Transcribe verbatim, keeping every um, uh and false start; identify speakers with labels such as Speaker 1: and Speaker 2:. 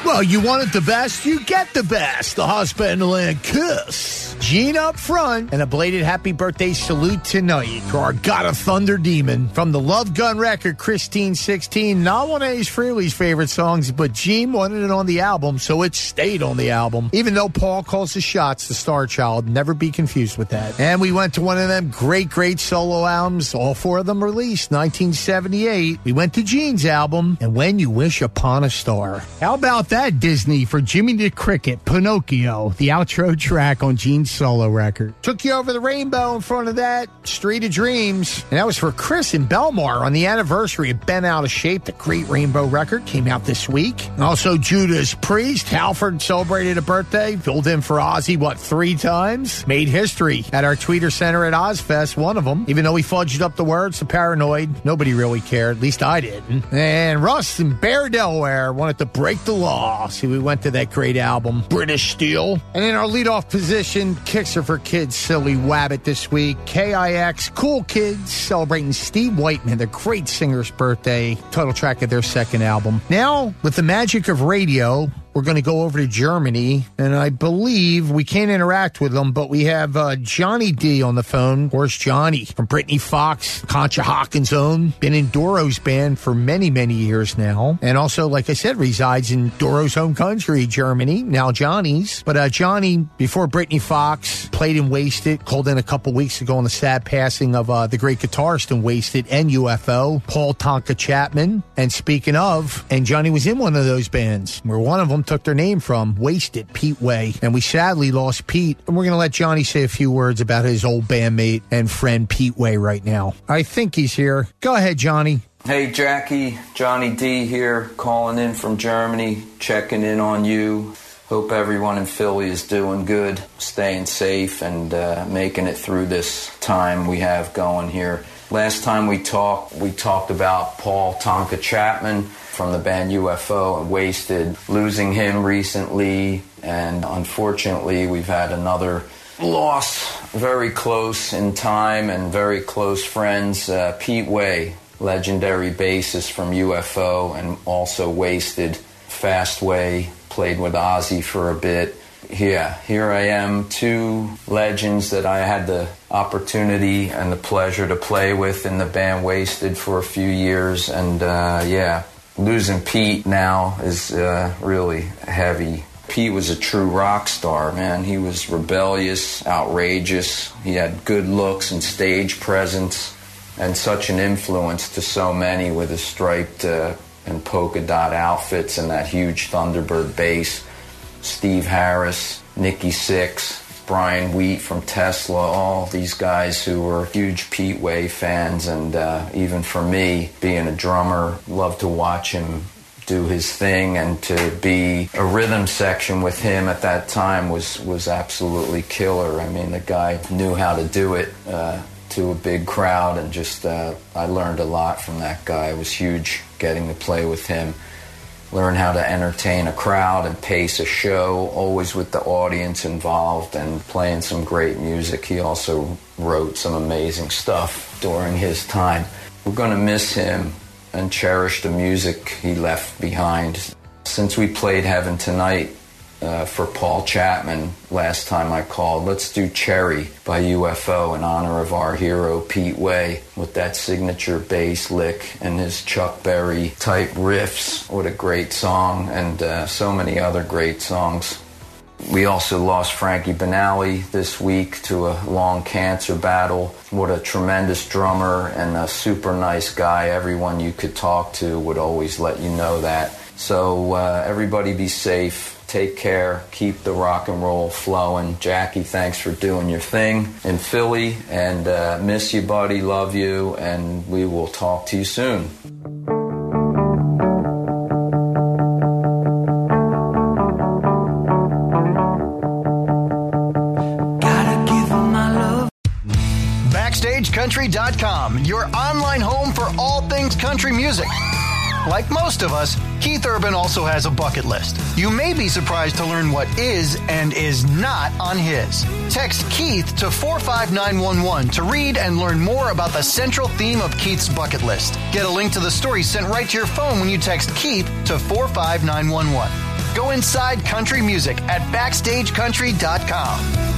Speaker 1: Well, you wanted the best, you get the best. The husband and Kiss. Gene up front, and a belated happy birthday salute tonight to our God of Thunder demon from the Love Gun record, Christine sixteen. Not one of Ace Frehley's favorite songs, but Gene wanted it on the album, so it stayed on the album. Even though Paul calls the shots, the star child, never be confused with that. And we went to one of them great, great solo albums, all four of them released, nineteen seventy-eight. We went to Gene's album, and When You Wish Upon a Star. How about that, Disney, for Jimmy the Cricket, Pinocchio, the outro track on Gene's solo record. Took You Over the Rainbow in front of that, Street of Dreams. And that was for Chris and Belmar on the anniversary of Ben Out of Shape. The great Rainbow record came out this week. And also Judas Priest. Halford celebrated a birthday, filled in for Ozzy, what, three times? Made history at our Tweeter Center at Ozfest, one of them. Even though he fudged up the words to Paranoid, nobody really cared. At least I didn't. And Russ in Bear, Delaware wanted to break the law. See, we went to that great album, British Steel. And in our leadoff position, Kicks Are for Kids, Silly Wabbit this week. K I X, Cool Kids, celebrating Steve Whiteman, the great singer's birthday. Title track of their second album. Now, with the magic of radio, we're going to go over to Germany, and I believe we can't interact with them, but we have uh, Johnny D on the phone. Of course, Johnny from Brittany Fox, Concha Hawkins' own, been in Doro's band for many, many years now, and also, like I said, resides in Doro's home country, Germany, now Johnny's. But uh, Johnny, before Brittany Fox, played in Wasted, called in a couple weeks ago on the sad passing of uh, the great guitarist in Wasted and U F O, Paul Tonka Chapman. And speaking of, and Johnny was in one of those bands, where one of them took their name from, Wasted, Pete Way. And we sadly lost Pete, and we're going to let Johnny say a few words about his old bandmate and friend Pete Way right now. I think he's here. Go ahead, Johnny.
Speaker 2: Hey, Jackie. Johnny D here, calling in from Germany, checking in on you. Hope everyone in Philly is doing good, staying safe, and uh, making it through this time we have going here. Last time we talked, we talked about Paul Tonka Chapman from the band U F O and Wasted, losing him recently, and unfortunately we've had another loss very close in time and very close friends. uh, Pete Way, legendary bassist from U F O and also Wasted. Fast Way, played with Ozzy for a bit. Yeah, here I am, two legends that I had the opportunity and the pleasure to play with in the band Wasted for a few years, and uh, yeah, losing Pete now is uh, really heavy. Pete was a true rock star, man. He was rebellious, outrageous. He had good looks and stage presence, and such an influence to so many with his striped uh, and polka dot outfits and that huge Thunderbird bass. Steve Harris, Nikki Sixx, Brian Wheat from Tesla, all these guys who were huge Pete Way fans. And uh, even for me, being a drummer, loved to watch him do his thing, and to be a rhythm section with him at that time was, was absolutely killer. I mean, the guy knew how to do it uh, to a big crowd, and just uh, I learned a lot from that guy. It was huge getting to play with him. Learn how to entertain a crowd and pace a show, always with the audience involved and playing some great music. He also wrote some amazing stuff during his time. We're going to miss him and cherish the music he left behind. Since we played Heaven Tonight uh, for Paul Chapman last time I called, let's do Cherry by U F O in honor of our hero Pete Way, with that signature bass lick and his Chuck Berry type riffs. What a great song, and uh, so many other great songs. We also lost Frankie Banali this week to a long cancer battle. What a tremendous drummer and a super nice guy. Everyone you could talk to would always let you know that. So uh, everybody be safe. Take care. Keep the rock and roll flowing. Jackie, thanks for doing your thing in Philly. And uh, miss you, buddy. Love you. And we will talk to you soon.
Speaker 3: Backstage Country dot com, your online home for all things country music. Like most of us, Keith Urban also has a bucket list. You may be surprised to learn what is and is not on his. Text Keith to four five nine one one to read and learn more about the central theme of Keith's bucket list. Get a link to the story sent right to your phone when you text Keith to four five nine one one. Go inside country music at backstage country dot com.